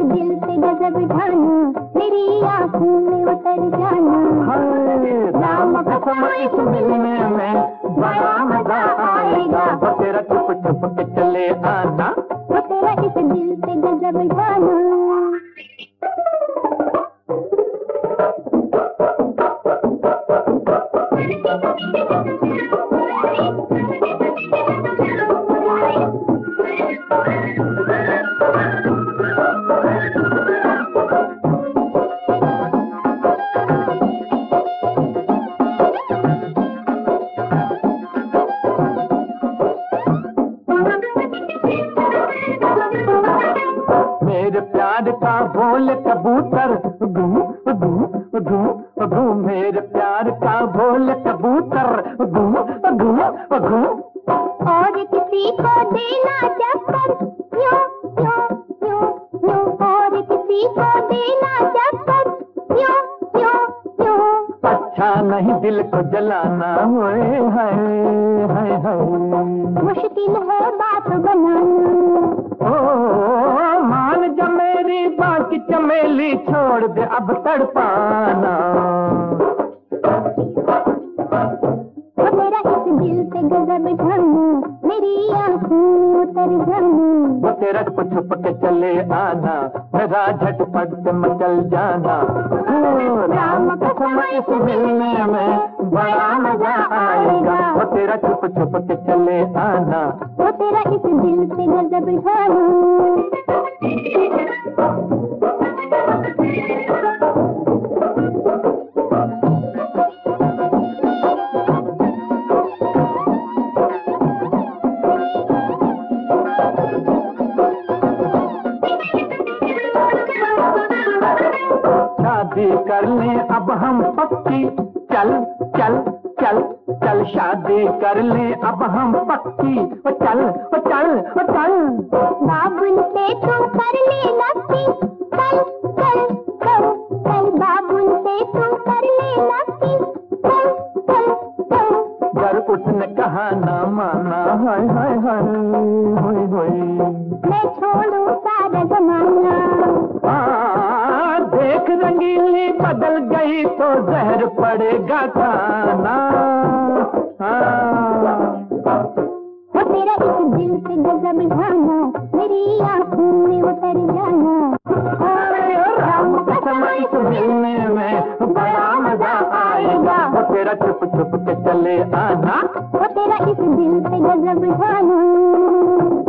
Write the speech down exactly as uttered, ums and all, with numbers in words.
दिल से गजब ढाना, मेरी आँखों में उतर जाना। राम कसम इस मिलने में बड़ा मजा आएगा, वो तेरा चुप चुप के चले आना, वो तेरा इस दिल से गजब ढाना। मेरे प्यार का बोल कबूतर गू गू गू गू, मेरे प्यार का बोल कबूतर गू गू गू। और किसी को देना चक्कर यूं यूं यूं यूं, और किसी को देना चक्कर यूं यूं यूं। अच्छा नहीं दिल को जलाना, होए हाय हाय हाय, मुश्किल है बात बनाना। ओ मान जा मेरी बाकी चमेली, छोड़ दे अब तड़पाना, वो तेरा इस दिल से गजब ढाना, मेरी आँखों में उतर जाना। वो तेरा छुप छुप के चले आना, मेरा झटपट से मचल जाना। राम कसम इस मिलने में बड़ा मजा आएगा, वो तेरा छुप छुप के चले आना, वो तेरा इस दिल से गजब ढाना। शादी कर ले अब हम पक्की, चल चल चल चल, शादी कर ले अब हम पक्की, ओ चल ओ चल ओ चल। बाबुल से तू कर ले नक्की, चल चल चल चल, बाबुल से तू कर ले नक्की, चल चल चल। अगर उसने कहा ना माना, हाय हाय हाय होय होय, मैं छोड़ूं सारा जमाना। हाँ देख रंगीली बदल गई तो जहर पड़ेगा खाना। हाँ वो तेरा इस दिल से गजब ढाना, मेरी आँखों में उतर जाना। राम कसम इस मिलने में बड़ा मजा आएगा, वो तेरा छुप छुप के चले आना, वो तेरा इस दिल से गजब ढाना।